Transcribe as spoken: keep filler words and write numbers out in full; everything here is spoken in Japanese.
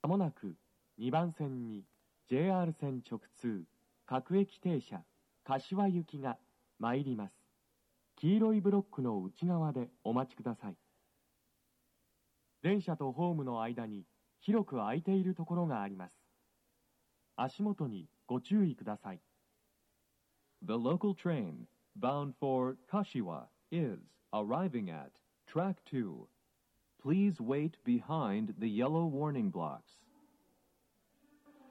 もなくにばん線に ジェイアール 線直通各駅停車柏行きが参ります。黄色いブロックの内側でお待ちください。電車とホームの間に広く空いているところがあります。足元にご注意ください。 The local train bound for Kashiwa is arriving at track two. Please wait behind the yellow warning blocks.